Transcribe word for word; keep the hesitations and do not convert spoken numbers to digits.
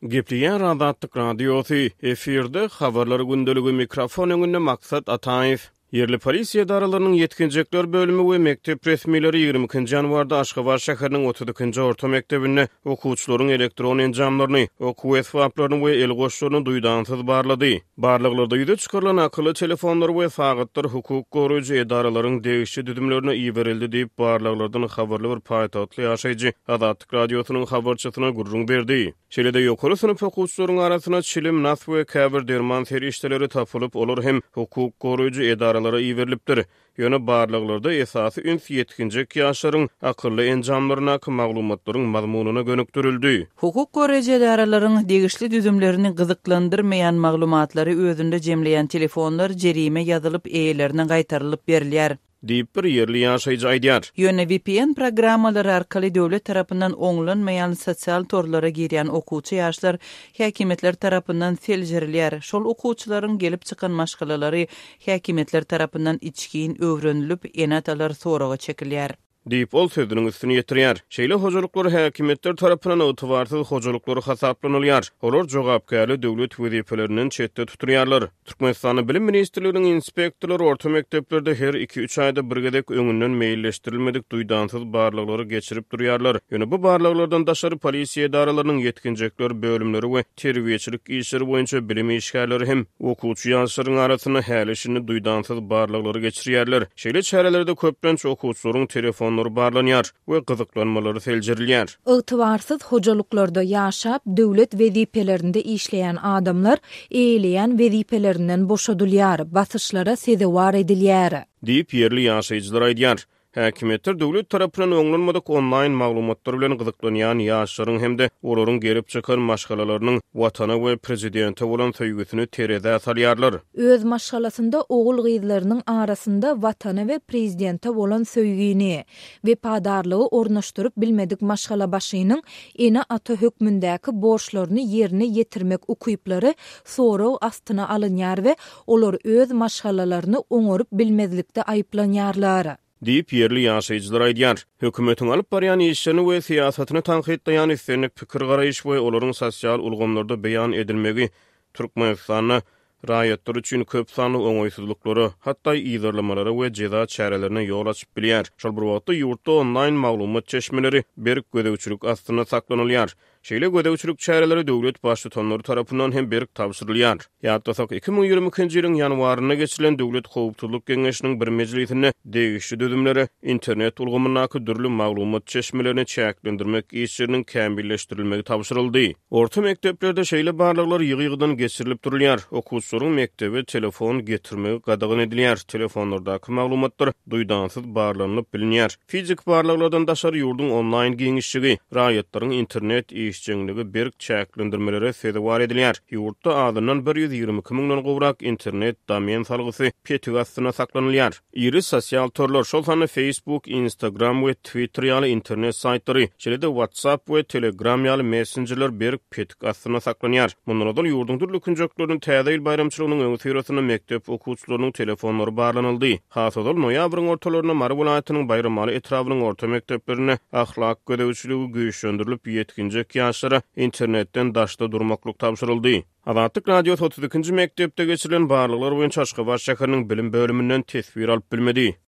Gepliýän Azatlyk radiosu efirde habarlary gündeligi mikrofon öňünde maksat Ataýew. Yerli polisiýa daralarynyň yetkinjekler bölümi we mektep resmileri ýygrimi ikinji ýanwarda Aşgabat şäheriniň otuz ikinji orta mektebinde okuwçylaryň elektron enjamlaryny, okuw esbaplaryny we el goşlaryny duýdansyz barlady. Barlyklarda ýüze çykarylan akyly telefonlar we sagatlar hukuk goraýjy edaralaryň degişli düdümlerine iýberildi diýip barlyklardan habarly bir paýtatly ýaşaýjy Azatlyk radiosynyň habarçysyna gurrun berdi. Şeýle-de ýokary sınıf okuwçylaryň arasyna çilim, nas we käbir derman seri işleri tapylyp olar hem hukuk goraýjy edaralara iýberilipdir. Ýöne barlyklarda esasy üns yetkinjek ýaşlaryň akylly enjamlaryna maglumatlaryň mazmunyna gönükdirildi. Hukuk goraýjy edaralaryň degişli düzümlerini gyzyklandyrmaýan maglumatlary özünde jemleýän telefonlar jerime ýazylyp eýelerine gaýtarylyp berilýär. Diýip bir yerli ýaşaýjy aýdýar. Ýöne V P N programmalary arkaly döwlet tarapyndan oňlanmaýan sosial torlara girýän okuwçy ýaşlar häkimetler tarapyndan seljirilýär. Şol okuwçylaryň gelip çykan maşgalalary häkimetler tarapyndan içkin öwrenilip enatalar soraga çekilýär. Diýip ol sözüniň üstüne ýetirýär. Şeýle hojalyklar häkimetler tarapyndan ýogaryty hojalyklar hasaplanylýar. Olar jogapkärli döwlet wezifelerinden çetde tuturýarlar. Türkmenistanyň bilim ministrliginiň inspektorlary orta mekteplerde her iki üç aýda birgedek öňünden meýilleşdirilmedik duýdansyz barlyklary geçirip durýarlar. Ýöne bu barlyklardan daşary polisiýa edaralarynyň yetkinjekler bölümleri we terbiýeçilik işleri boýunça bilim işgärleri hem okuwçy ýaşlaryň arasyna häleşini duýdansyz barlykları geçirýärler. Şeýle çärelerde köplenç okuwçylaryň telefon barlanýar we gyzyklanmalary seljirilýär. Ygtybarsyz hojalyklarda ýaşap, döwlet wezipelerinde işleýän adamlar eýleýän wezifelerinden boşadylýar, basyşlara sezewar edilýär. Diýip yerli ýaşaýjylar aýdýar. Häkimetler döwlet tarapyndan oňlanmadyk onlaýn maglumatlar bilen gyzyklanýan ýaşlaryň hemde olaryň gelip çykan maşgalalarynyň watana we prezidente bolan söýgüsini terede salýarlar. Öz maşgalasynda ogul gyzlarynyň arasynda watana we prezidente bolan söýgüni we padarlygy ornaşdyryp bilmedik maşgala başynyň ene ata hökmündäki borçlaryny ýerine ýetirmek ukyplary soraw astyna alynýar we olar öz maşgalalaryny oňorup bilmezlikde aýplanýarlar. Diýip yerli ýaşaýjylar aýdýar. Hökümetiň alyp barýan işlerini we siýasatyny tanqidleýän islenik pikir garaýyş we olaryň sosial ulgamlarda beýan edilmegi Türkmenistanyň raýatlar üçin köp sanly oňaýsızlyklary, hatda ýygyrlamalary we jeza çärelerine ýol açyp bilýär. Şol bir wagtda ýurtda onlaýn maglumat çeşmeleri berk gödäwçilik astyna saklanylýar. Şeýle gödäwçilik çäreleri döwlet başlyklary tarapyndan hem berk tapşyrylýar. Ýa-da iki ming ýygrimi ikinji ýylyň ýanwaryna geçilen döwlet howpsuzlyk geňeşiniň bir mejlisinde degişli düzümleri internet ulgamynyňky dürli maglumat çeşmelerini çäklendirmek işleriniň kämilleşdirilmegi tapşyryldy. Orta mekteplerde şeýle barlyklar ýygy-ýygydan geçirilip durýar. Okuwçylaryň mektebe telefon getirmegi gadagyn edilýär. Telefonlardaky maglumatlar duýdansyz barlanyp bilinýär. Fizik barlyklardan daşary ýurdun onlaýn geňişligi, raýatlaryň internet işçiligi berk çäklendirmelere sezewar edilýär. Ýurtda adynyň bir ýüz ýygrimi iki miňden gowrak internet domen salgysy petig astyna saklanylýar. Iri sosial torlar şol sany Facebook, Instagram we Twitter ýaly internet saytlary, şeýle-de WhatsApp we Telegram ýaly messengerler berk petig astyna saklanýar. Mundan dolayy ýurdun türlü künjekleriniň täze ýyl bayramçylygynyň öňsürasyna mektep okuwçylarynyň telefonlary barlanyldy. Hasodal noýabryň ortalaryna Mary welaýatynyň bayramaly etrawynyň orta mekteplerine ahlak gödäwçiligi güýçlendirilip yetkinjek ýaşlara internetden daşda durmaklyk tapşyryldy. Azatlyk radiosu otuz ikinji mektepde geçirilen barlyklar boýunça Aşgabat şäheriniň bilim bölümünden tesbir alyp bilmedi.